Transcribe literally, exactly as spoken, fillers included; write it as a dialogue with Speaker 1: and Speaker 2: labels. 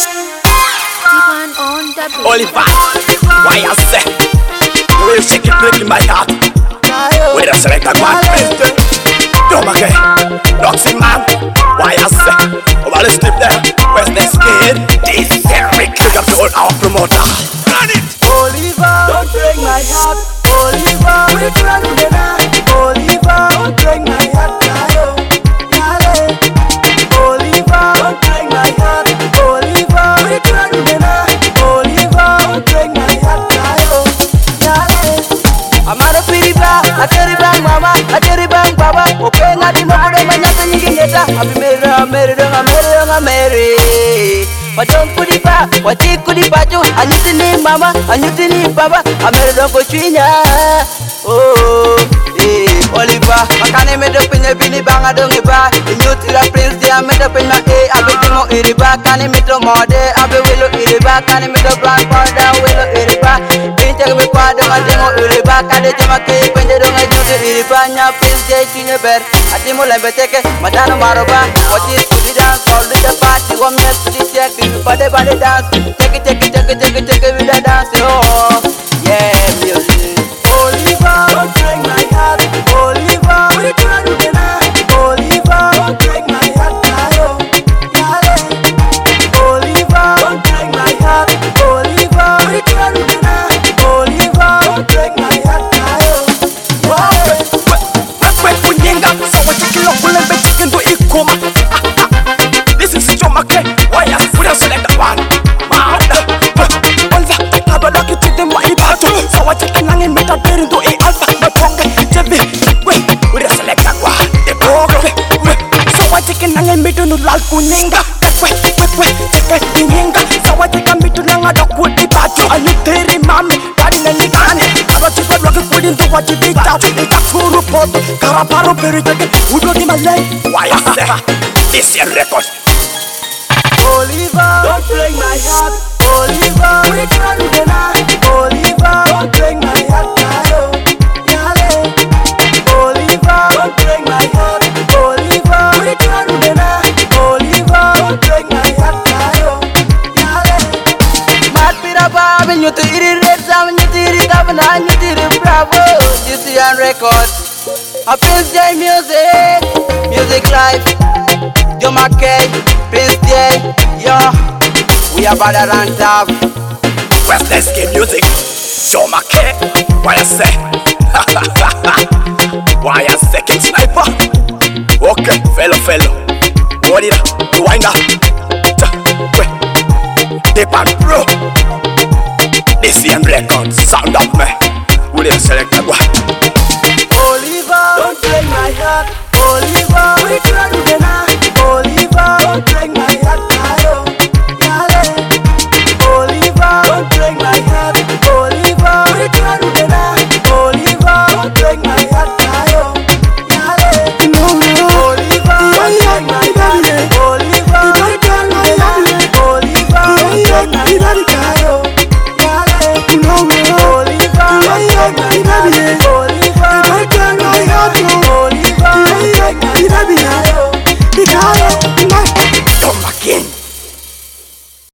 Speaker 1: Oliver, why I say, you will shake it breaking my heart. Wait a select a one. Don't again, Doxy man, why I say, oh, I'll sleep there. Where's the skin? This is Eric. Pick up the old our promoter. Run it!
Speaker 2: Oliver, don't break my heart. Oliver, we try to get out. Oliver, don't break my heart. Oliver, don't break my heart. Oliver, we try to get out. Oliver, don't break my heart. I'm out of pity bar. I tell you bang mama, I tell you bang baba. Okay, not in the morning, my nothing you can get up. I'm married, I'm married, I'm married, I'm married. But don't put it back, what you could it back to? I need to name mama, I need to name baba. I'm married, I'm going to oh, eh, Oliver, I can't make up in a binny bang, I don't give back. The new to the prince, they are made up in my A. I've been more in the back, can't make up more there. I've been willow in the back, can't make up black powder, willow in the back. Been taking me part of my demo in the back, and the Jama cake when they don't get to the back. Now, prince, they in your bed. I think we'll have to take it, Madame Maroba. What is to the dance, all the party, one minute to the check, body body dance. Take it, take it, take it, take it, take it with the dance. Oh, yeah, music. Oliver, don't break my heart. Oliver, we try to get out. Oliver, don't break my heart. Oliver, don't break my heart. Oliver, we try to get out. Oliver, don't break my heart.
Speaker 1: This is John McKay. Why I put us select that one? So I take a long and make a better into a alpha. My pocket, Jeffy. Wait, we just select that one. The pocket. So I take a long and make a new life. Kuninga. Wait, wait, wait, take a kuninga. So I take a meet to Langa dog with the pacho. I need to remember that in the Ghana. I was just looking for into what you did out. They got to report. Caraparo Perry take it. Who got in my leg? Why I say, this is your record.
Speaker 2: Oliver, don't break my heart. Oliver, we try to get out. Oliver, don't break my heart. Oliver, don't break my heart. Oliver, we try to get out. Oliver, don't break my heart. Mat piraba, when you to eat it, red salmon, you to eat it, and I need it, bravo. This is on record. A Prince J music, music life. John McKay, Prince J, yo, we are better than top.
Speaker 1: West Let's Get Music, John McKay, why I say, why I say King Sniper. Okay, fellow, fellow, what it up, you wind up, the band bro, this is record, sound up me, we didn't select that one.
Speaker 2: Oliver, don't break my heart. Oliver, we try to get out. Oliver, don't break my heart. Oliver, don't break my heart. Oliver, we try to get out. Oliver, don't break my heart. No, no. Oliver, don't break my heart. Oliver, don't break my heart. Oliver, don't break my heart. No, no. Oliver, don't break my heart.